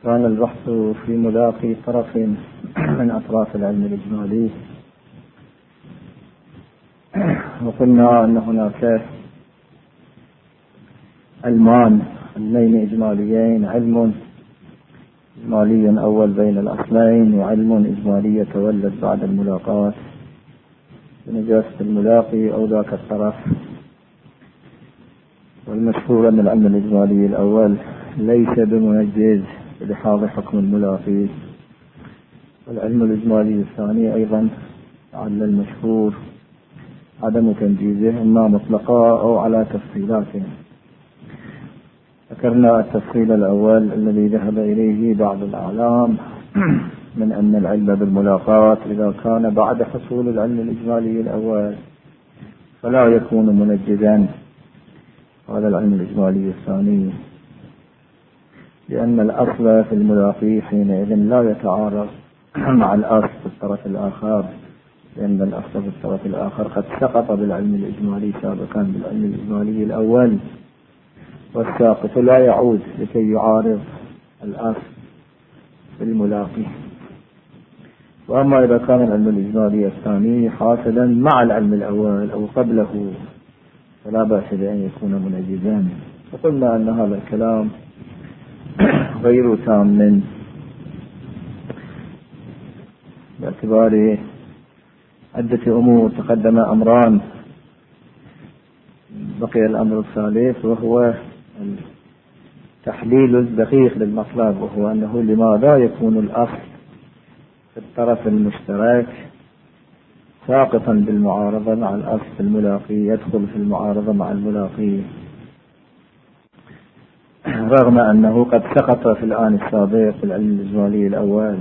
كان البحث في ملاقي طرف من أطراف العلم الإجمالي، وقلنا أن هناك علمان إجماليين: علم إجمالي أول بين الأصلين، وعلم إجمالي يتولد بعد الملاقاة بنجاسة الملاقي أو ذاك الطرف. والمشهور أن العلم الإجمالي الأول ليس بمنجز لحاظ حكم الملاقي، والعلم الإجمالي الثاني أيضا على المشهور عدم تنجيزه، إما مطلقا أو على تفصيلاته. ذكرنا التفصيل الأول الذي ذهب إليه بعض الأعلام من أن العلم بالملاقاة إذا كان بعد حصول العلم الإجمالي الأول فلا يكون منجزا. هذا العلم الإجمالي الثاني، لأن الأصل في الملاقي حينئذ لا يتعارض مع الأصل في الطرف الآخر، لأن الأصل في الطرف الآخر قد سقط بالعلم الإجمالي سابقا بالعلم الإجمالي الأول، والساقط لا يعود لكي يعارض الأصل في الملاقي. وأما إذا كان العلم الإجمالي الثاني حاصلا مع العلم الأول أو قبله فلا بأس بأن يكون منجزا. وقلنا أن هذا الكلام غير تام باعتبار عدة أمور. تقدم أمران، بقي الأمر الثالث وهو التحليل الدقيق للمطلب، وهو أنه لماذا يكون الأصل في الطرف المشترك ساقطا بالمعارضة مع الأصل في الملاقي، يدخل في المعارضة مع الملاقي رغم أنه قد سقط في الآن السابق في العلم الإجمالي الأول.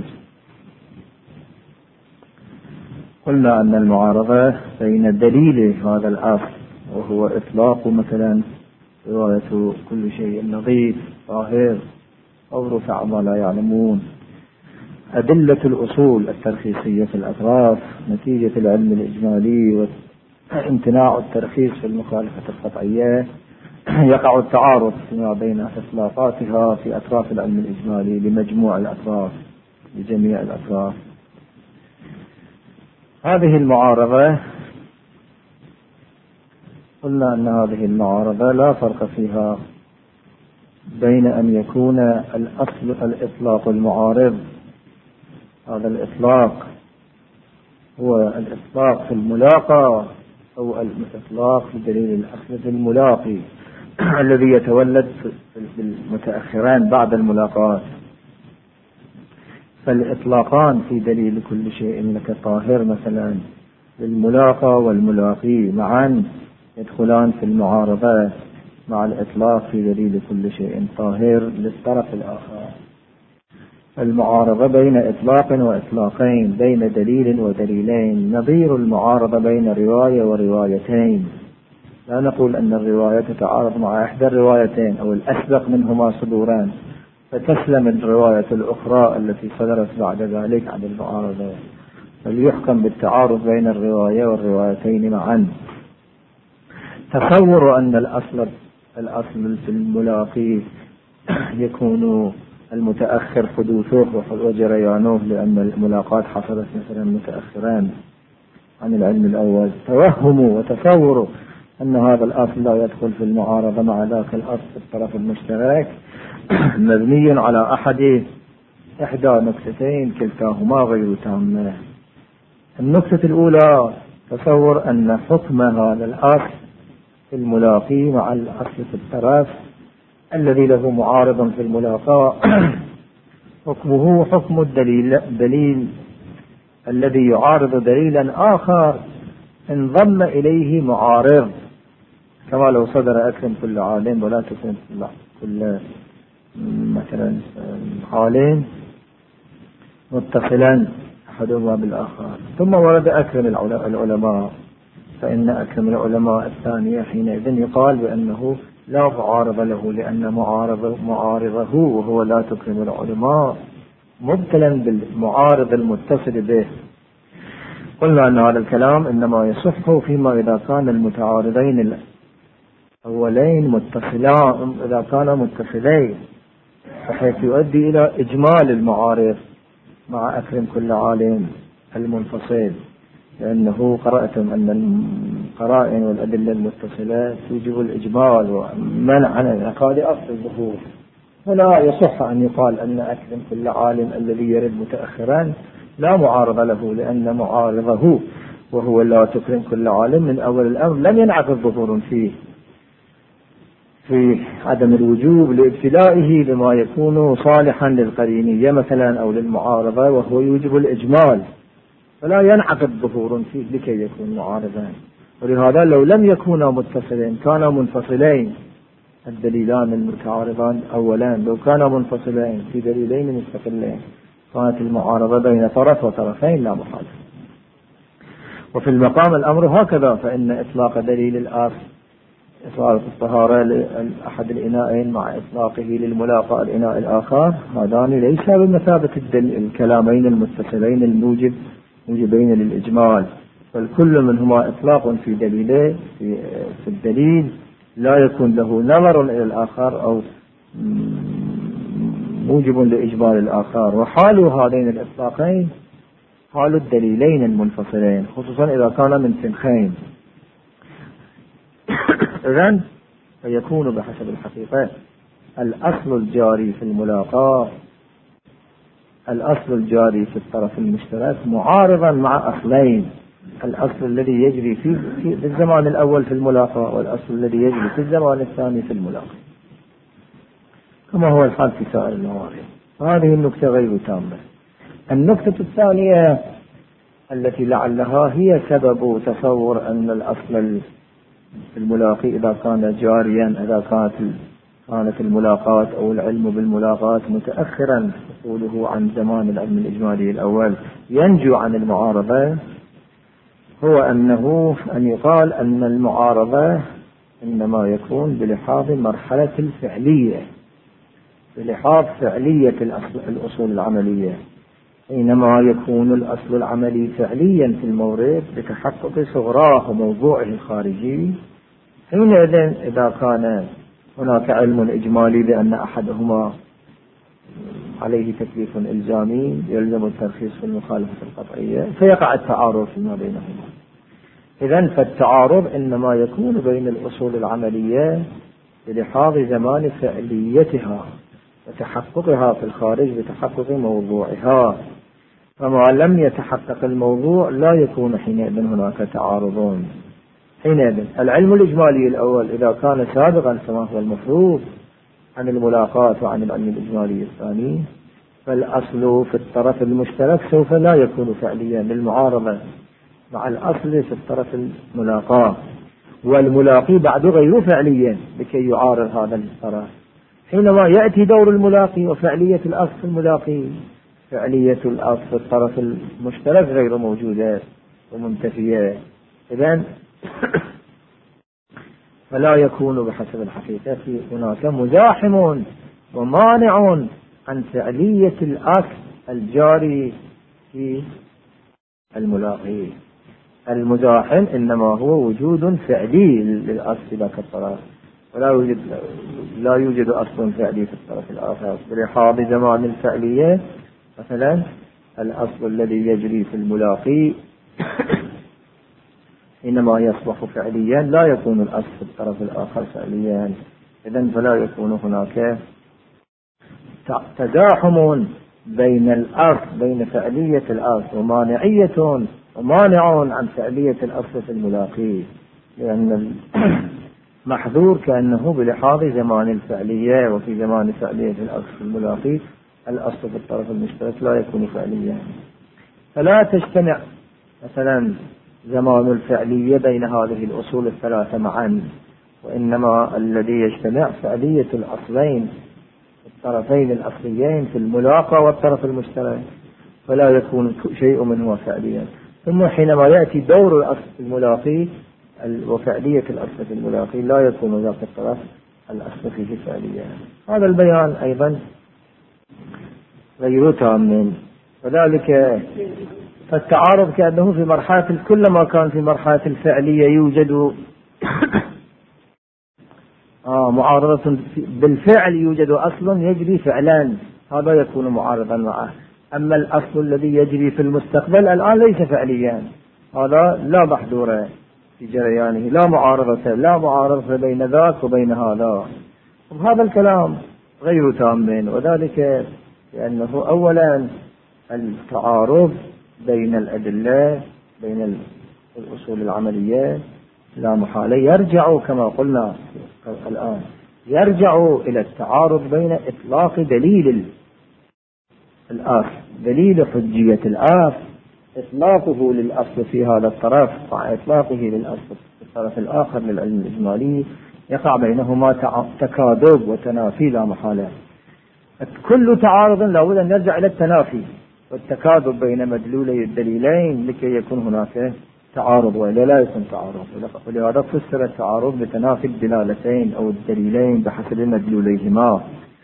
قلنا أن المعارضة بين دليل هذا الأصل وهو إطلاق مثلا رواية كل شيء نظيف طاهر أو رفع ما لا يعلمون، أدلة الأصول الترخيصية في الأطراف نتيجة العلم الإجمالي وامتناع الترخيص في المخالفة القطعية، يقع التعارض فيما بين إطلاقاتها في أطراف العلم الإجمالي لمجموع الأطراف لجميع الأطراف. هذه المعارضة قلنا أن هذه المعارضة لا فرق فيها بين أن يكون الأصل الإطلاق المعارض، هذا الإطلاق هو الإطلاق في الملاقى، أو الإطلاق في دليل الأصل في الملاقي الذي يتولد في المتأخرين بعد الملاقاة. فالإطلاقان في دليل كل شيء لك طاهر مثلا الملاقى والملاقي معا يدخلان في المعارضة مع الإطلاق في دليل كل شيء طاهر للطرف الآخر. المعارضة بين إطلاق وإطلاقين، بين دليل ودليلين، نظير المعارضة بين رواية وروايتين. لا نقول أن الرواية تتعارض مع إحدى الروايتين أو الأسبق منهما صدوران فتسلم الرواية الأخرى التي صدرت بعد ذلك عن المعارضة، بل يحكم بالتعارض بين الرواية والروايتين معا. تصور أن الأصل في الملاقي يكون المتأخر حدوثه وجريانه لأن الملاقات حصلت مثلا متأخران عن العلم الأول، توهموا وتصوروا أن هذا الأصل لا يدخل في المعارضة مع ذاك الأصل في الطرف المشترك مبني على إحدى نكتتين كلتاهما غير تامة. النكتة الأولى تصور أن حكم هذا الأصل في الملاقي مع الأصل في الطرف الذي له معارض في الملاقاة حكمه حكم الدليل الذي يعارض دليلا آخر انضم إليه معارض، كما لو صدر أكرم كل عالم ولا تكرم كل مثلا عالم متصلا أحدهما بالآخر، ثم ورد أكرم العلماء، فإن أكرم العلماء الثانية حينئذ يقال بأنه لا معارض له، لأن معارضه وهو لا تكرم العلماء مبتلا بالمعارض المتصل به. قلنا أن هذا الكلام إنما يصح فيما إذا كان المتعارضين الأولين متصلان، إذا كانا متصلين بحيث يؤدي إلى إجمال المعارف مع أكرم كل عالم المنفصل، لأنه قرأتم أن القرائن والأدلة المتصلة توجب الإجمال ومنع عن انعقاد أصل الظهور. ولا يصح أن يقال أن أكرم كل عالم الذي يرد متأخرا لا معارض له، لأن معارضه وهو لا تكرم كل عالم من أول الأمر لم ينعقد ظهور فيه في عدم الوجوب لابتلائه بما يكون صالحا للقرينية مثلا أو للمعارضة، وهو يوجب الإجمال فلا ينعقد ظهور فيه لكي يكون معارضا. ولهذا لو لم يكونا متصلين كانا منفصلين الدليلان المتعارضان. أولا لو كانا منفصلين في دليلين مستقلين كانت المعارضة بين طرف وطرفين لا محالة. وفي المقام الأمر هكذا، فإن إطلاق دليل الآخر إطلاق الطهارة لأحد الإناءين مع إطلاقه للملاقاة الإناء الآخر هذان ليس بمثابة الكلامين المتصلين الموجبين للإجمال، بل كل منهما إطلاق في دليله في الدليل لا يكون له نظر إلى الآخر أو موجب لإجمال الآخر. وحال هذين الإطلاقين حال الدليلين المنفصلين، خصوصا إذا كان من سنخين. إذن فيكون بحسب الحقيقة الأصل الجاري في الملاقاة، الأصل الجاري في الطرف المشترك معارضا مع أصلين: الأصل الذي يجري في الزمان الأول في الملاقاة، والأصل الذي يجري في الزمان الثاني في الملاقاة، كما هو الحال في سائر الموارد. هذه النكتة غير تامة. النكتة الثانية التي لعلها هي سبب تصور أن الأصل في الملاقي إذا كان جاريا، إذا كانت الملاقاة أو العلم بالملاقاة متأخرا حصوله عن زمان العلم الإجمالي الأول ينجو عن المعارضة، هو أن يقال أن المعارضة إنما يكون بلحاظ مرحلة الفعلية، بلحاظ فعلية الأصول العملية. حينما يكون الأصل العملي فعليا في المورد بتحقق صغراه وموضوعه الخارجي، حينئذ إذا كان هناك علم إجمالي بأن أحدهما عليه تكليف إلزامي يلزم الترخيص في المخالفة القطعية فيقع التعارض فيما بينهما. إذن فالتعارض إنما يكون بين الأصول العملية بلحاظ زمان فعليتها وتحققها في الخارج بتحقق موضوعها، فما لم يتحقق الموضوع لا يكون حينئذ هناك تعارضون. حينئذ العلم الإجمالي الأول إذا كان سابقا كما هو المفروض عن الملاقاة وعن العلم الإجمالي الثاني، فالأصل في الطرف المشترك سوف لا يكون فعليا للمعارضة مع الأصل في الطرف الملاقاة، والملاقي بعد غير فعليا لكي يعارض هذا الطرف. حينما يأتي دور الملاقي وفعلية الأصل في الملاقي، فعلية الأصل في الطرف المشترك غير موجودة ومنتفية، إذن فلا يكون بحسب الحقيقة في هناك مزاحم ومانع عن فعلية الأصل الجاري في الملاقي. المزاحم إنما هو وجود فعلي للأصل ذاك الطرف، ولا يوجد أصل فعلي في الطرف الآخر بلحاظ زمان الفعلية. مثلا الأصل الذي يجري في الملاقي إنما يصبح فعليا لا يكون الأصل في الطرف الآخر فعليا، إذن فلا يكون هناك تزاحم بين الأصل بين فعلية الأصل ومانع عن فعلية الأصل في الملاقي، لأن المحذور كأنه بلحاظ زمان الفعلية، وفي زمان فعلية الأصل في الملاقي الأصل في الطرف المشترك لا يكون فعليا، فلا تجتمع مثلا زمان الفعلية بين هذه الأصول الثلاثة معا، وإنما الذي يجتمع فعلية الأصلين الطرفين الأصليين في الملاقاة والطرف المشترك، فلا يكون شيء منه فعليا. ثم حينما يأتي دور الأصل في الملاقي وفعلية الأصل في الملاقي لا يكون ذاك الطرف الأصل فيه فعليا. هذا البيان أيضا غير تام، وذلك فالتعارض كأنه في مرحلة كلما كان في مرحلة الفعلية يوجد معارضة بالفعل، يوجد أصل يجري فعلا، هذا يكون معارضا معه. أما الأصل الذي يجري في المستقبل الآن ليس فعليا، هذا لا محذور في جريانه، لا معارضة بين ذاك وبين هذا. وهذا الكلام غير تام، وذلك لأنه أولا التعارض بين الأدلة، بين الأصول العملية لا محالة يرجع كما قلنا الآن، يرجع إلى التعارض بين إطلاق دليل الأصل، دليل حجية الأصل، إطلاقه للأصل في هذا الطرف مع إطلاقه للأصل في الطرف الآخر للعلم الإجمالي، يقع بينهما تكاذب وتنافي لا محالة. كل تعارض لابد أن يرجع إلى التنافي والتكاذب بين مدلولي الدليلين لكي يكون هناك تعارض، وإلا لا يكون تعارض. ولهذا فسر التعارض بتنافي الدلالتين أو الدليلين بحسب مدلوليهما.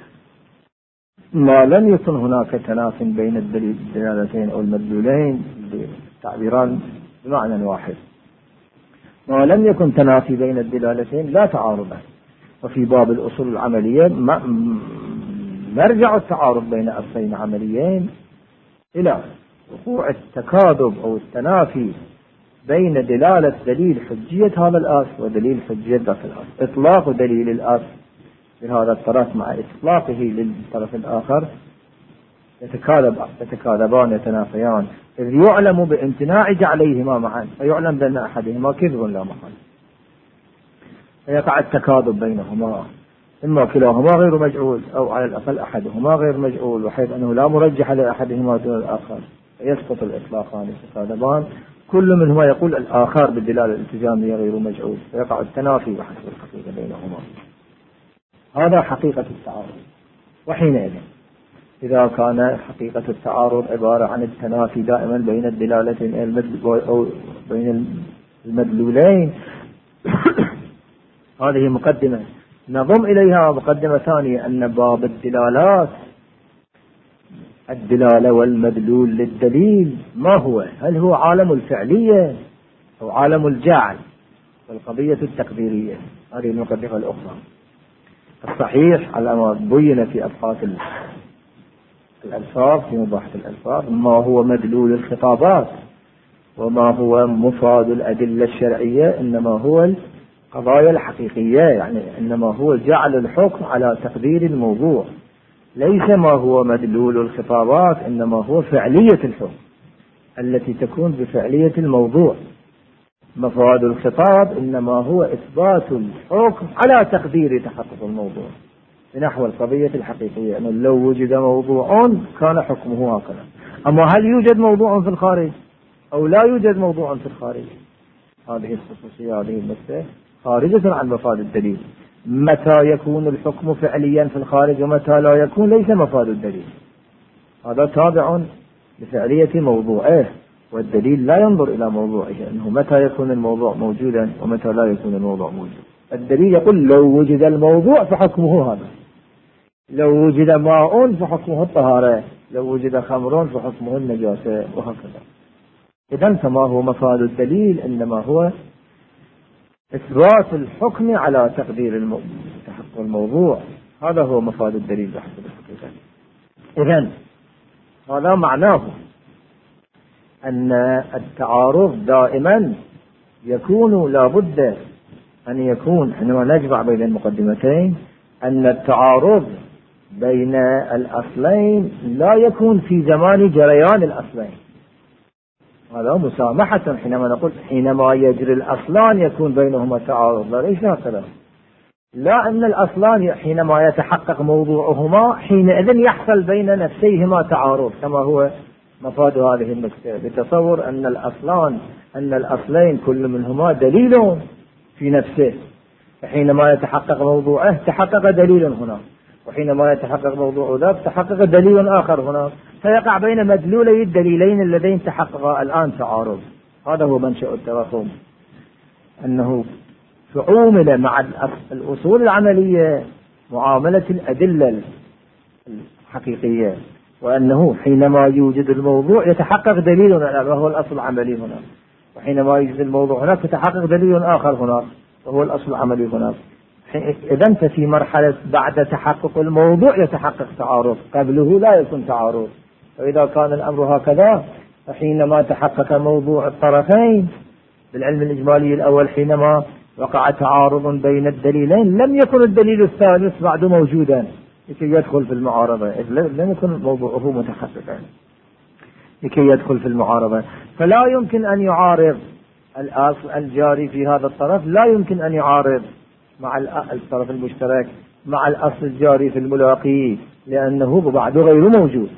ما لم يكن هناك تنافي بين الدلالتين أو المدلولين تعبيران بمعنى واحد، ما لم يكن تنافي بين الدلالتين لا تعارض. وفي باب الأصول العملية مرجع التعارض بين أصلين عمليين إلى وقوع التكاذب أو التنافي بين دلالة دليل حجية هذا الأصل ودليل حجية ذاك الأصل. إطلاق دليل الأصل بهذا الطرف مع إطلاقه للطرف الآخر يتكاذبان يتنافيان، إذ يعلم بامتناع جعليهما معا، فيعلم بأن أحدهما كذب لا محل، فيقع التكاذب بينهما، إما كلاهما غير مجعول أو على الأقل أحدهما غير مجعول، وحيث أنه لا مرجح لأحدهما دون الآخر، فيسقط الإطلاقان يتكاذبان، كل منهما يقول الآخر بالدلالة الالتزامية غير مجعول، فيقع التنافي بحسب الحقيقة بينهما. هذا حقيقة التعارض. وحينئذ إذا كان حقيقة التعارض عبارة عن التنافي دائما بين الدلالتين أو بين المدلولين هذه مقدمة. نضم إليها مقدمة ثانية، أن باب الدلالات، الدلالة والمدلول للدليل ما هو؟ هل هو عالم الفعلية أو عالم الجعل والقضية التقديرية؟ هذه المقدمة الأخرى. الصحيح على ما بين في أبحاث الألفاظ، في مباحث الألفاظ، ما هو مدلول الخطابات وما هو مفاد الأدلة الشرعية، إنما هو القضايا الحقيقية، يعني إنما هو جعل الحكم على تقدير الموضوع، ليس ما هو مدلول الخطابات، إنما هو فعلية الحكم التي تكون بفعلية الموضوع. مفاد الخطاب إنما هو إثبات الحكم على تقدير تحقق الموضوع، بنحو القضية الحقيقية، أنه لو وجد موضوع كان حكمه هكذا. أما هل يوجد موضوع في الخارج أو لا يوجد موضوع في الخارج؟ هذه الخصوصية، هذه المسألة خارجة عن مفاد الدليل. متى يكون الحكم فعليا في الخارج ومتى لا يكون ليس مفاد الدليل، هذا تابع لفعلية موضوعه، والدليل لا ينظر إلى موضوعه، أنه متى يكون الموضوع موجودا ومتى لا يكون الموضوع موجود. الدليل يقول لو وجد الموضوع فحكمه هذا، لو وجد ماء فحكمه الطهارة، لو وجد خمر فحكمه النجاسة، وهكذا. إذن فما هو مفاد الدليل؟ إنما هو إثبات الحكم على تقدير تحقق الموضوع، هذا هو مفاد الدليل بحسب الحقيقة. إذن هذا معناه أن التعارض دائما يكون لابد أن يكون، حينما نجمع بين المقدمتين، أن التعارض بين الأصلين لا يكون في زمان جريان الأصلين. هذا مسامحة حينما نقول حينما يجري الأصلان يكون بينهما تعارض، لا ليس هكذا. لا، أن الأصلان حينما يتحقق موضوعهما حينئذ يحصل بين نفسيهما تعارض، كما هو مفاد هذه النكتة، بتصور أن الأصلين كل منهما دليل في نفسه، فحينما يتحقق موضوعه تحقق دليل هنا، وحينما يتحقق موضوع ذاك تحقق دليل آخر هنا، فيقع بين مدلولي الدليلين اللذين تحققا الآن تعارض. هذا هو منشأ التراكم، أنه تعامل مع الأصول العملية معاملة الأدلة الحقيقية، وأنه حينما يوجد الموضوع يتحقق دليل وهو الأصل العملي هنا، وحينما يوجد الموضوع هناك يتحقق دليل آخر هناك وهو الأصل العملي هناك. إذا أنت في مرحلة بعد تحقق الموضوع يتحقق تعارض، قبله لا يكون تعارض. وإذا كان الأمر هكذا فحينما تحقق موضوع الطرفين بالعلم الإجمالي الأول، حينما وقع تعارض بين الدليلين لم يكن الدليل الثالث بعد موجودا لكي يدخل في المعارضة، لم يكن موضوعه متحققا لكي يدخل في المعارضة. فلا يمكن أن يعارض الأصل الجاري في هذا الطرف، لا يمكن أن يعارض مع الطرف المشترك مع الأصل الجاري في الملاقي، لأنه بعد غير موجود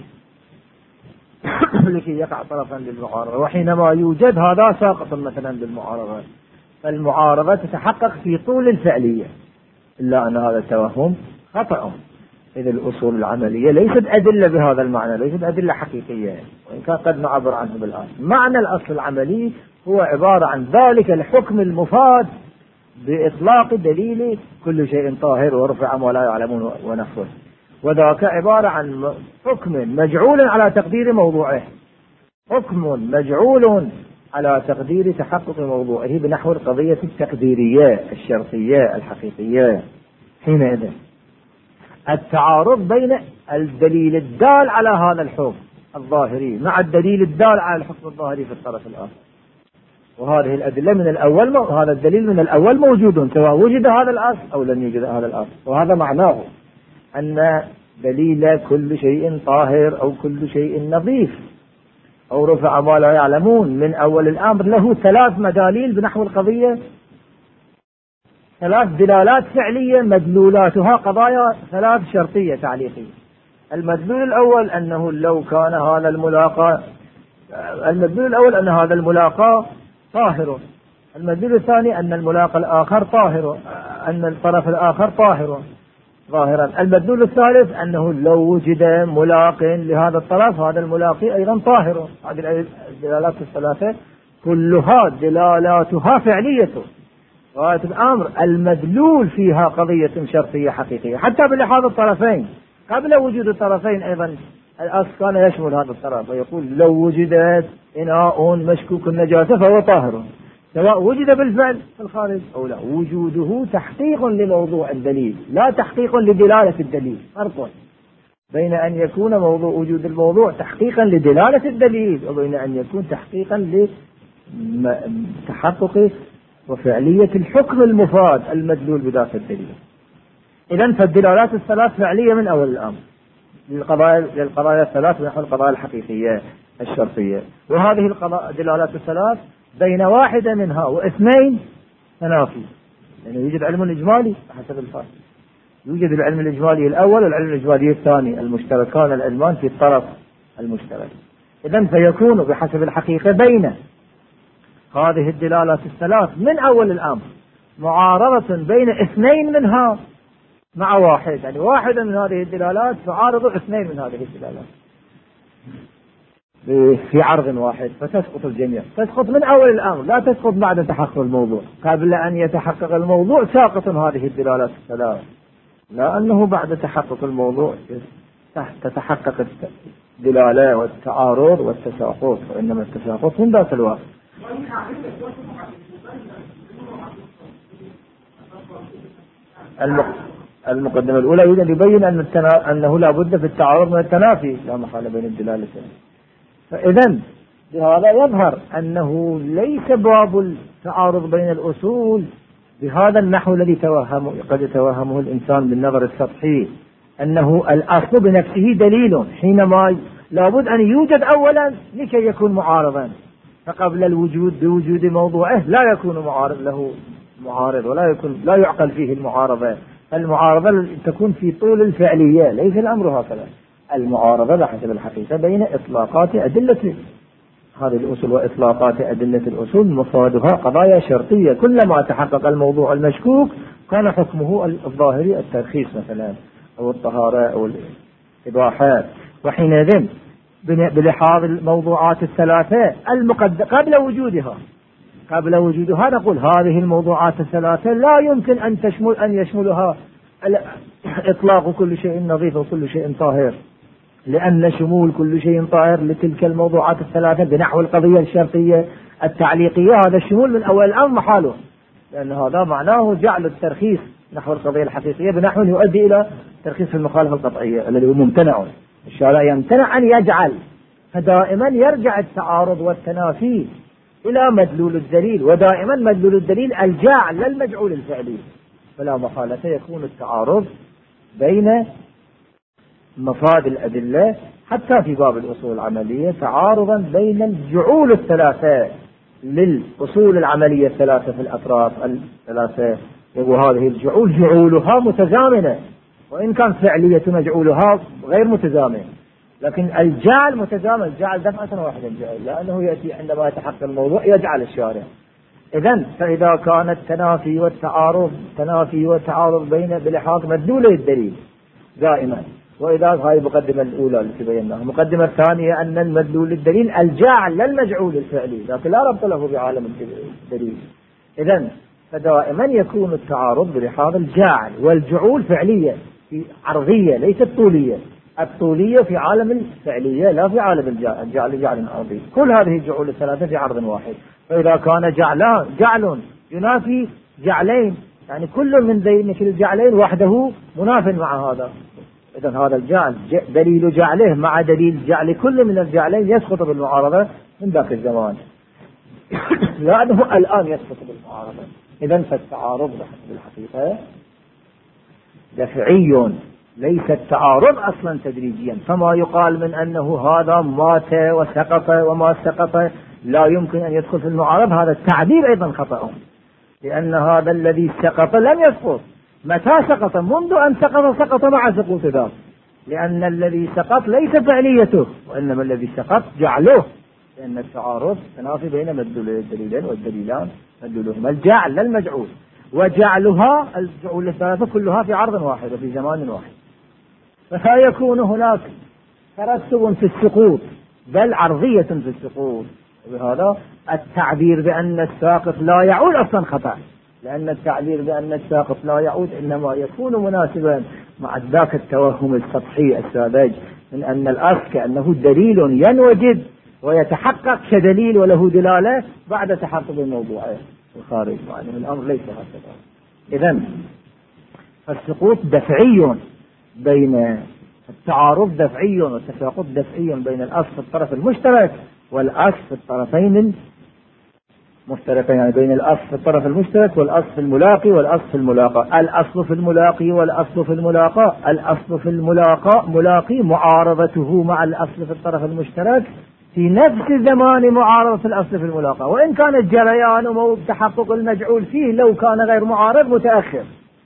لكي يقع طرفا للمعارضة. وحينما يوجد هذا ساقط مثلا للمعارضة، فالمعارضة تتحقق في طول الفعلية، إلا أن هذا التوهم خطأ، إذ الأصول العملية ليست أدلة بهذا المعنى، ليست أدلة حقيقية، وإن كان قد نعبر عنه بالأصل. معنى الأصل العملي هو عبارة عن ذلك الحكم المفاد بإطلاق دليل كل شيء طاهر ورفع ما لا يعلمون ونحوه، وذاك عبارة عن حكم مجعول على تقدير موضوعه، حكم مجعول على تقدير تحقق موضوعه بنحو القضية التقديرية الشرطية الحقيقية. حينئذ التعارض بين الدليل الدال على هذا الحكم الظاهري مع الدليل الدال على الحكم الظاهري في الطرف الآخر، وهذه الأدلة من الأول هذا الدليل من الأول موجود سواء وجد هذا الأصل أو لم يوجد هذا الأصل. وهذا معناه أن دليل كل شيء طاهر أو كل شيء نظيف أو رفع ما لا يعلمون من أول الأمر له ثلاث مداليل بنحو القضية، ثلاث دلالات فعلية مدلولاتها قضايا ثلاث شرطية تعليقية. المدلول الأول أنه لو كان هذا الملاقى، المدلول الأول أن هذا الملاقى طاهر. المدلول الثاني أن الملاقى الآخر طاهر، أن الطرف الآخر طاهر ظاهرا. المدلول الثالث أنه لو وجد ملاق لهذا الطرف هذا الملاقي أيضا طاهر. هذه الدلالات الثلاثة كلها دلالاتها فعلية غاية الأمر، المدلول فيها قضية شرطية حقيقية حتى بلحاظ الطرفين. قبل وجود الطرفين أيضا الأصل كان يشمل هذا الطرف، ويقول لو وجدت إناء مشكوك النجاسة فهو طاهر، سواء وجد بالفعل في الخارج أو لا. وجوده تحقيق لموضوع الدليل لا تحقيق لدلالة الدليل. فرق بين أن يكون موضوع وجود الموضوع تحقيقا لدلالة الدليل وبين أن يكون تحقيقا لتحقق وفعلية الحكم المفاد المدلول بذات الدليل. إذن فالدلالات الثلاث فعلية من أول الأمر للقضايا الثلاث ونحو القضايا الحقيقية الشرطية. وهذه الدلالات الثلاث بين واحدة منها واثنين تنافي، يعني يوجد علم إجمالي حسب الفرق، يوجد العلم الإجمالي الأول والعلم الإجمالي الثاني المشتركان العلمان في الطرف المشترك. إذن فيكون بحسب الحقيقة بين هذه الدلالات الثلاث من أول الأمر معارضة بين اثنين منها مع واحد، يعني واحدة من هذه الدلالات تعارض اثنين من هذه الدلالات في عرض واحد، فتسقط الجميع، تسقط من أول الأمر لا تسقط بعد تحقق الموضوع. قبل أن يتحقق الموضوع ساقط هذه الدلالات الثلاث، لا أنه بعد تحقق الموضوع تتحقق الدلالة والتعارض والتساقط، وإنما التساقط من ذات الوقت. المقدمة الأولى يريد أن يبين أنه لا بد في التعارض من التنافي لا محالة بين الدلالتين. فإذا بهذا يظهر أنه ليس باب التعارض بين الأصول بهذا النحو الذي قد يتوهمه الإنسان بالنظر السطحي، أنه الأصل بنفسه دليل، حينما لابد أن يوجد أولا لكي يكون معارضا، فقبل الوجود بوجود موضوعه لا يكون معارض له معارض لا يعقل فيه المعارضة. المعارضة تكون في طول الفعلية، ليس الأمر هكذا. المعارضة بحسب الحقيقة بين إطلاقات أدلة هذه الأصول وإطلاقات أدلة الأصول مفادها قضايا شرطية، كلما تحقق الموضوع المشكوك كان حكمه الظاهري الترخيص مثلا أو الطهارة أو الإباحة. وحينئذ بلحاظ الموضوعات الثلاثة قبل وجودها نقول هذه الموضوعات الثلاثة لا يمكن أن يشملها إطلاق كل شيء نظيف وكل شيء طاهر، لأن شمول كل شيء طاهر لتلك الموضوعات الثلاثة بنحو القضية الشرطية التعليقية هذا الشمول من أول الأمر محاله، لأن هذا معناه جعل الترخيص نحو القضية الحقيقية بنحو يؤدي إلى ترخيص المخالفة القطعية الذي هو ممتنع. الشارع يمتنع أن يجعل، فدائما يرجع التعارض والتنافي إلى مدلول الدليل، ودائما مدلول الدليل الجاعل لا المجعول الفعلي. فلا محالة يكون التعارض بين مفاد الأدلة حتى في باب الأصول العملية تعارضا بين الجعول الثلاثة للأصول العملية الثلاثة في الأطراف الثلاثة، وهذه الجعول جعولها متزامنة، وإن كان فعلية مجعولها غير متزامن، لكن الجعل متزامن، الجعل دفعة واحدة الجعل، لأنه يأتي عندما يتحقق الموضوع يجعل الشارع. إذن فإذا كان التنافي والتعارض بين بلحاظ مدلول الدليل دائما، وإذا هاي المقدمة الأولى التي بيناها. المقدمة الثانية أن المدلول الدليل الجاعل لا المجعول الفعلي، لكن لا ربط له بعالم الدليل. إذن فدائما يكون التعارض بلحاظ الجاعل، والجعول فعلية في عرضية ليست طولية، الطولية في عالم الفعلية لا في عالم الجعل جعل عرضي. كل هذه الجعول الثلاثة في عرض واحد. فإذا كان جعل ينافي جعلين، يعني كل من ذين الجعلين وحده مناف مع هذا، إذن هذا الجعل دليل جعله مع دليل جعل كل من الجعلين يسقط بالمعارضة من ذاك الزمان لأنه الآن يسقط بالمعارضة. إذن فالتعارض بالحقيقة دفعي، ليس التعارض أصلا تدريجيا. فما يقال من أنه هذا مات وسقط وما سقط لا يمكن أن يدخل في المعارض، هذا التعبير أيضا خطأ، لأن هذا الذي سقط لم يسقط. متى سقط؟ منذ أن سقط مع سقوط ذاك، لأن الذي سقط ليس فعليته، وإنما الذي سقط جعله، لأن التعارض تنافي بين مدلول الدليلين، والدليلان مدلولهما الجعل لا المجعول، وجعلها الجعول الثلاثة كلها في عرض واحد وفي زمان واحد. فلا يكون هناك ترتب في السقوط بل عرضية في السقوط. وبهذا التعبير بأن الساقط لا يعود أصلا خطأ، لأن التعبير بأن الساقط لا يعود إنما يكون مناسبا مع ذاك التوهم السطحي الساذج من أن الأصل كأنه دليل ينوجد ويتحقق كدليل وله دلالة بعد تحقق الموضوع الخارج، يعني الأمر ليس هكذا. إذن فالسقوط دفعي بين التعارض دفعي والتساقط دفعي بين الأصل في الطرف المشترك والأصل في الطرفين المشتركين، يعني بين الأصل في الطرف المشترك والأصل في الملاقي والأصل في الملاقى. الأصل في الملاقي والأصل في الملاقى، الأصل في الملاقى ملاقي معارضته مع الأصل في الطرف المشترك في نفس زمان معارضة الأصل في الملاقى، وإن كان الجريان وتحقق المجعول فيه لو كان غير معارض متأخر.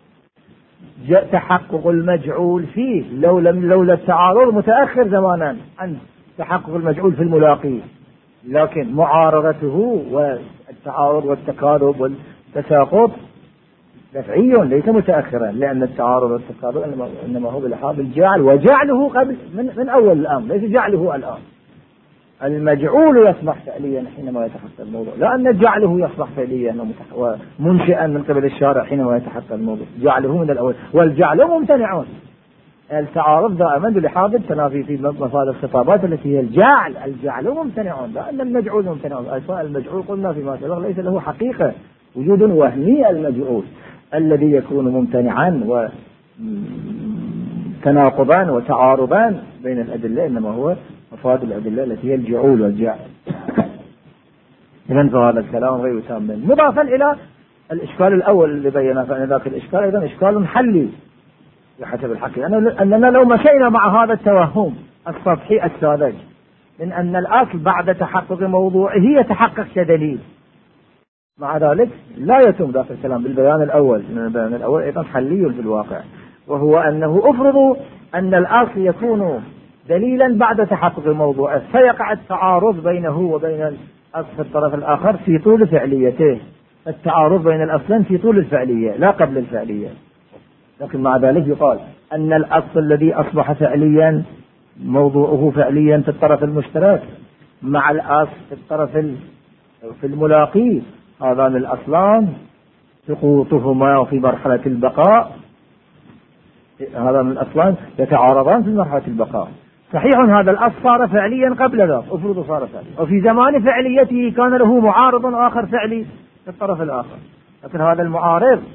تحقق المجعول فيه لولا التعارض متأخر زمانا عن تحقق المجعول في الملاقي، لكن معارضته والتعارض والتقارب والتساقط دفعي ليس متأخرا، لأن التعارض والتقارب إنما هو بلحاظ الجعل، وجعله قبل من أول الأمر، ليس جعله الآن. المجعول يصبح فعليا حينما يتحقق الموضوع، لأن جعله يصبح فعليا ومنشئا من قبل الشارع حينما يتحقق الموضوع، جعله من الأول، والجعل ممتنع. التعارض دائما بلحاظ التنافي في مفاد الخطابات التي هي الجعل ممتنع، لأن المجعول ممتنع. المجعول قلنا فيما سبق ليس له حقيقة، وجود وهمي المجعول الذي يكون ممتنعا وتناقضان وتعارضان بين الأدلة، إنما هو مفاد الأدلة التي هي الجعول والجعل. إذن فهذا الكلام غير تام. مضافا إلى الإشكال الأول اللي بينا، فإن ذاك الإشكال أيضا إشكال حلي بحسب الحقيقة، أننا لو مشينا مع هذا التوهم السطحي الساذج من أن الأصل بعد تحقق موضوعه يتحقق كدليل، مع ذلك لا يتم ذاك الكلام بالبيان الأول. البيان الأول أيضا حلي في الواقع، وهو أنه أفرض أن الأصل يكون دليلا بعد تحقق الموضوع، فيقع التعارض بينه وبين الأصل في الطرف الآخر في طول فعليته. التعارض بين الأصلين في طول الفعلية لا قبل الفعلية، لكن مع ذلك يقال أن الأصل الذي أصبح فعليا موضوعه فعليا في الطرف المشترك مع الأصل في الطرف في الملاقي، هذان الأصلان سقوطهما في مرحلة البقاء، هذان الأصلان يتعارضان في مرحلة البقاء. صحيح هذا الأصل صار فعليا قبل ذلك، أفرض صار فعليا، وفي زمان فعليته كان له معارض آخر فعلي في الطرف الآخر، لكن هذا المعارض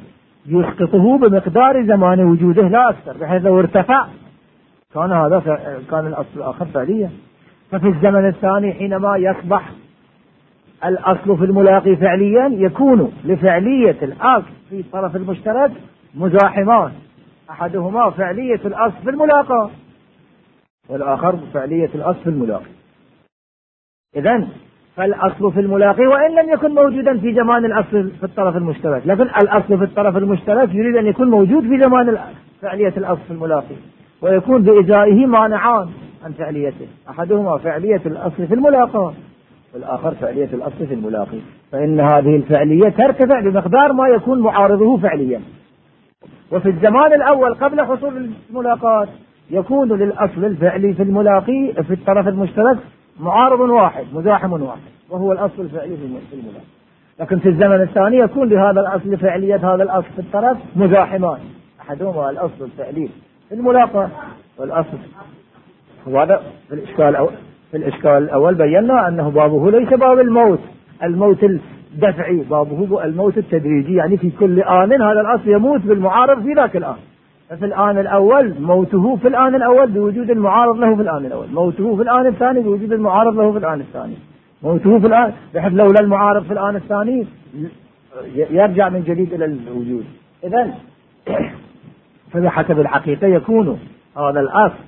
يسقطه بمقدار زمان وجوده لا أكثر، بحيث لو ارتفع كان الأصل الآخر فعليا. ففي الزمن الثاني حينما يصبح الأصل في الملاقي فعليا يكون لفعلية الأصل في الطرف المشترك مزاحمان، أحدهما فعلية الأصل في الملاقى والآخر فعلية الأصل في الملاقي. إذن فالأصل في الملاقي وإن لم يكن موجودا في زمان الأصل في الطرف المشترك، لكن الأصل في الطرف المشترك يريد أن يكون موجود في زمان فعلية الأصل في الملاقي، ويكون بإزائه مانعان عن فعليته، أحدهما فعلية الأصل في الملاقى والآخر فعلية الأصل في الملاقي. فإن هذه الفعلية ترتفع بمقدار ما يكون معارضه فعليا. وفي الزمان الأول قبل حصول الملاقاة يكون للأصل الفعلي في الملاقي في الطرف المشترك معارض واحد مزاحم واحد، وهو الأصل الفعلي في الملاقي. لكن في الزمن الثاني يكون لهذا الأصل فعلية هذا الأصل في الطرف مزاحمان، أحدهما الأصل الفعلي في الملاقاة والأصل. وهذا في الإشكال الأول بينا أنه بابه ليس باب الموت الدفعي، بابه الموت التدريجي، يعني في كل آن هذا الأصل يموت بالمعارض في ذاك الآن. ففي الآن الأول موته في الآن الأول بوجود المعارض له في الآن الأول، موته في الآن الثاني بوجود المعارض له في الآن الثاني، موته في الآن بحيث لولا المعارض في الآن الثاني يرجع من جديد إلى الوجود. إذن فبحسب الحقيقة يكون هذا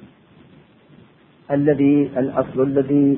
الأصل الذي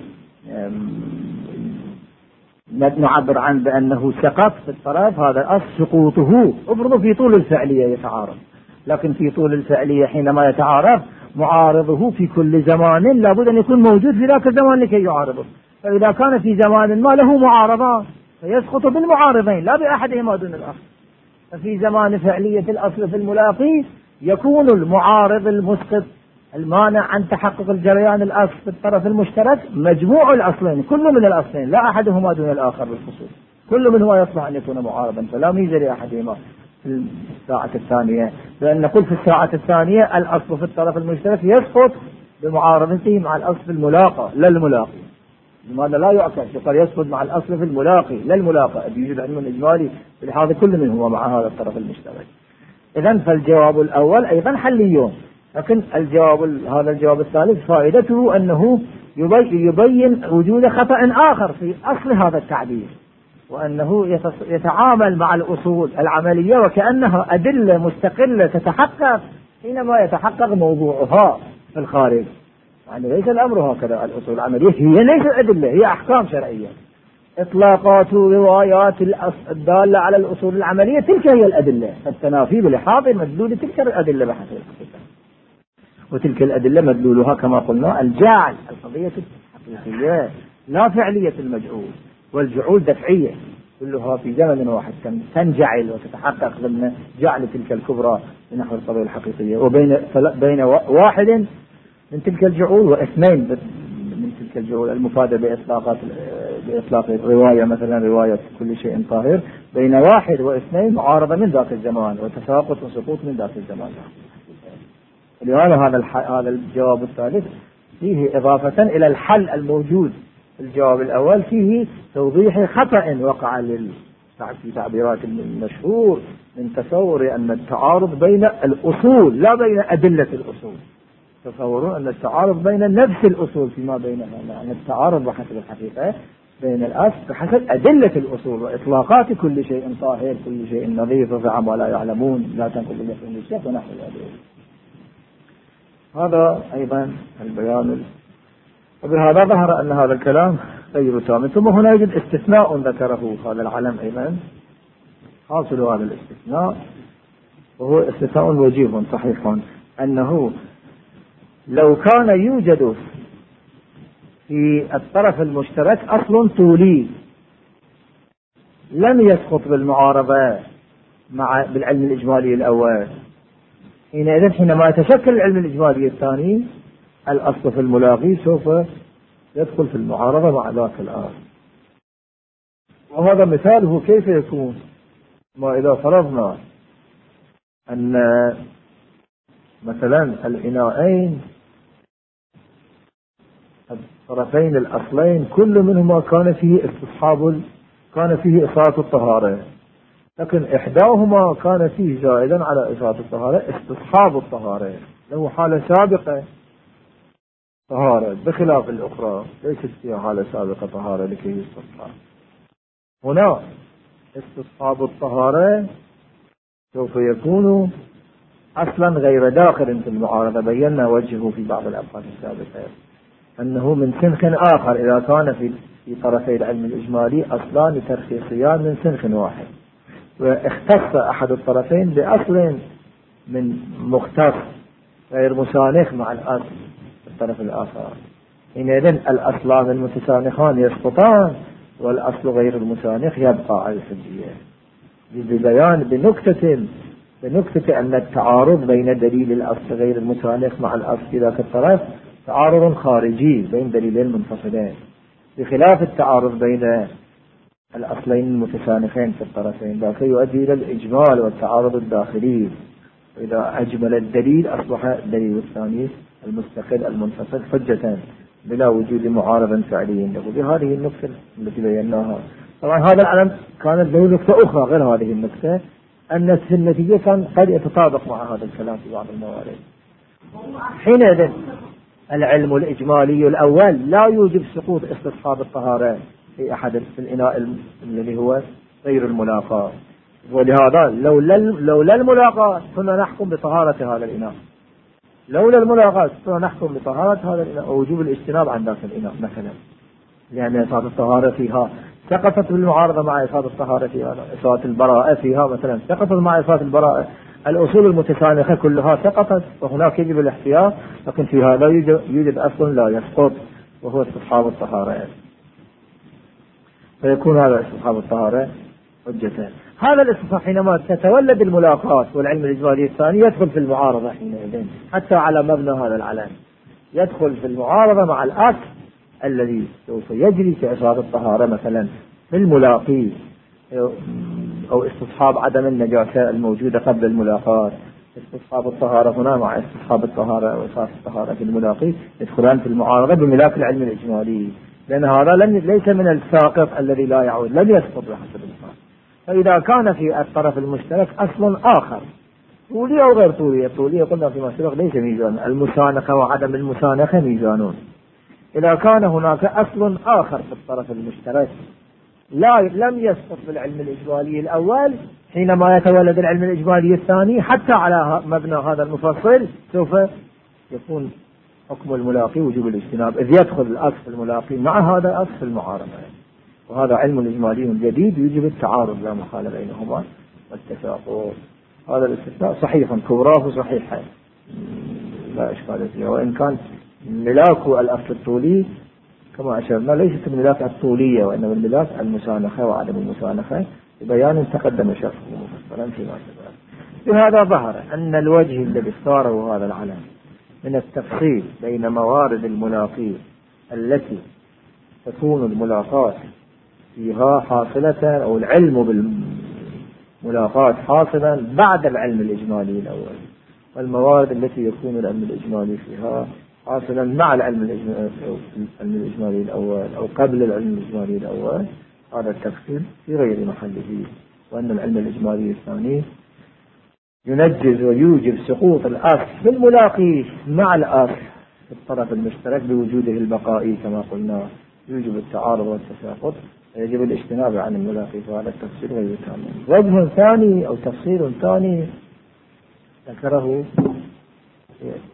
نعبر عنه بأنه سقط في الطرف، هذا الأصل سقوطه افرض في طول الفعلية يتعارض، لكن في طول الفعلية حينما يتعارض معارضه في كل زمان لابد أن يكون موجود في ذاك الزمان لكي يعارضه. فإذا كان في زمان ما له معارضان فيسقط بالمعارضين لا بأحدهما دون الآخر. ففي زمان فعلية الأصل في الملاقي يكون المعارض المسقط المانع عن تحقق الجريان الأصل في الطرف المشترك مجموع الأصلين، كل من الأصلين لا أحدهما دون الآخر بالخصوص، كل منهما يصلح أن يكون معارضا، فلا ميزة لأحدهما في الساعة الثانية. لأن نقول في الساعة الثانية الأصل في الطرف المشترك يسقط بمعارضته مع الأصل في الملاقى لا الملاقي. لماذا لا يعكس؟ يقال يسقط مع الأصل في الملاقي لا الملاقى، يوجد علم إجمالي في هذا كل منهما مع هذا الطرف المشترك. إذن فالجواب الأول أيضا حليون، لكن هذا الجواب الثالث فائدته أنه يبين وجود خطأ آخر في أصل هذا التعبير، وأنه يتعامل مع الأصول العملية وكأنها أدلة مستقلة تتحقق حينما يتحقق موضوعها في الخارج. يعني ليس الأمر هكذا، الأصول العملية هي ليست أدلة، هي أحكام شرعية، إطلاقات روايات الدالة على الأصول العملية تلك هي الأدلة، التنافي بلحاظ مدلول تلك الأدلة بحسب الحقيقة، وتلك الأدلة مدلولها كما قلنا الجعل، القضية الحقيقية لا فعلية المجعول، والجعول دفعية كلها في زمن واحد تنجعل وتتحقق ضمن جعل تلك الكبرى نحو القضية الحقيقية، وبين واحد من تلك الجعول واثنين من تلك الجعول المفادة بإطلاق الرواية، مثلا رواية كل شيء طاهر، بين واحد واثنين معارضة من ذاك الزمان وتساقط وسقوط من ذاك الزمان. لهذا هذا الجواب الثالث فيه إضافة إلى الحل الموجود في الجواب الأول، فيه توضيح خطأ وقع في تعبيرات المشهور من تصور أن التعارض بين الأصول لا بين أدلة الأصول، تصورون أن التعارض بين نفس الأصول فيما بينها، أن التعارض بحسب الحقيقة بين الأصل بحسب أدلة الأصول وإطلاقات كل شيء طاهر كل شيء نظيف وزعم ولا يعلمون لا تنقل اليقين للشيخ ونحو ذلك. هذا أيضا البيان، وبهذا ظهر أن هذا الكلام غير تام. ثم هنا يوجد استثناء ذكره هذا العلم أيضا، حاصل هذا الاستثناء وهو استثناء وجيه صحيح، أنه لو كان يوجد في الطرف المشترك أصل طولي لم يسقط بالمعارضة بالعلم الإجمالي الأول، حينما يتشكل العلم الإجمالي الثاني الأصل في الملاقي سوف يدخل في المعارضة مع ذاك الآخر. وهذا مثاله كيف يكون؟ ما إذا فرضنا أن مثلا الإناءين الطرفين الأصلين كل منهما كان فيه إصابة الطهارة، لكن إحداهما كان فيه زائدا على إثبات الطهارة استصحاب الطهارة، له حالة سابقة طهارة بخلاف الأخرى ليست فيها حالة سابقة طهارة لكي يستصحب. هنا استصحاب الطهارة سوف يكون أصلا غير داخل في المعارضة، بينا وجهه في بعض الأبحاث السابقة أنه من سنخ آخر إذا كان في طرفي العلم الإجمالي أصلان ترخيصيان من سنخ واحد، واختص أحد الطرفين بأصل من مختص غير مسانخ مع الأصل في الطرف الآخر، حينئذ الأصلان المتسانخان يسقطان والأصل غير المسانخ يبقى على الحجية، ببيان بنكتة أن التعارض بين دليل الأصل غير المسانخ مع الأصل في ذاك الطرف تعارض خارجي بين دليلين منفصلين، بخلاف التعارض بين الأصلين المتسانخين في الطرفين، ذاك يؤدي إلى الإجمال والتعارض الداخلي، وإذا أجمل الدليل أصبح الدليل الثاني المستقل المنفصل حجة بلا وجود معارض فعلي له. بهذه النقطة التي بيناها طبعا هذا العلم كانت له نقطة أخرى غير هذه النقطة، أن في النتيجة كان قد يتطابق مع هذا الكلام في بعض الموارد. حينئذ العلم الإجمالي الأول لا يوجب سقوط استصحاب الطهارة في أحد في الإناء الذي هو غير الملاقاة، ولهذا لولا الملاقاة كنا نحكم بطهارة هذا الإناء، لولا الملاقاة كنا نحكم بطهارة هذا الإناء ووجوب الاجتناب عن ذاك الإناء مثلا، لأن إثبات الطهارة فيها سقطت بالمعارضة مع إثبات الطهارة فيها، إثبات البراءة فيها مثلا سقطت مع إثبات البراءة، الأصول المتسانخة كلها سقطت، وهناك يجب الاحتياط، لكن فيها لا يوجد أصل لا يسقط وهو استصحاب الطهارة، فيكون هذا استصحاب الطهارة حجتين. هذا الاستصحاب حينما تتولد الملاقات والعلم الإجمالي الثاني يدخل في المعارضة حينئذ حتى على مبنى هذا العلم، يدخل في المعارضة مع الأصل الذي سوف يجري في إثبات الطهارة مثلا في الملاقي أو استصحاب عدم النجاسة الموجودة قبل الملاقاة، استصحاب الطهارة هنا مع استصحاب الطهارة وإثبات الطهارة في الملاقي يدخلان في المعارضة بملاك العلم الإجمالي، لأن هذا ليس من الساقط الذي لا يعود، لم يسقط بحسب الإنسان. فإذا كان في الطرف المشترك أصل آخر طولية أو غير طولية، طولية قلنا فيما سبق ليس ميزان، المسانخة وعدم المسانخة ميزانون، إذا كان هناك أصل آخر في الطرف المشترك لم يسقط بالعلم الإجمالي الأول، حينما يتولد العلم الإجمالي الثاني حتى على مبنى هذا المفصل سوف يكون حكم الملاقي وجوب الاجتناب، إذ يدخل الأصل الملاقي مع هذا الأصل المعارضة، وهذا علم الإجمالي جديد يوجب التعارض لا محالة بينهما والتساقط. هذا الاستثناء صحيح كبراه صحيحا لا إشكال فيه، وإن كان ملاك الأصل الطولي كما أشرنا ليست الملاك الطولية وإنما الملاك المسانخة وعدم المسانخة، ببيان تقدم شرحه مفصلا فيما سبق. بهذا ظهر أن الوجه الذي اختاره هذا العلم من التفصيل بين موارد الملاقي التي تكون الملاقات فيها حاصلة أو العلم بالملاقات حاصلا بعد العلم الإجمالي الأول، والموارد التي يكون العلم الإجمالي فيها حاصلا مع العلم الإجمالي الأول أو قبل العلم الإجمالي الأول، هذا التفصيل في غير محله، وأن العلم الإجمالي الثاني ينجز ويوجب سقوط الأصل بالملاقي مع الأصل في الطرف المشترك بوجوده البقائي كما قلنا، يوجب التعارض والتساقط، يجب الاجتناب عن الملاقي، فهذا التفصيل غير تام. وجه ثاني أو تفصيل ثاني ذكره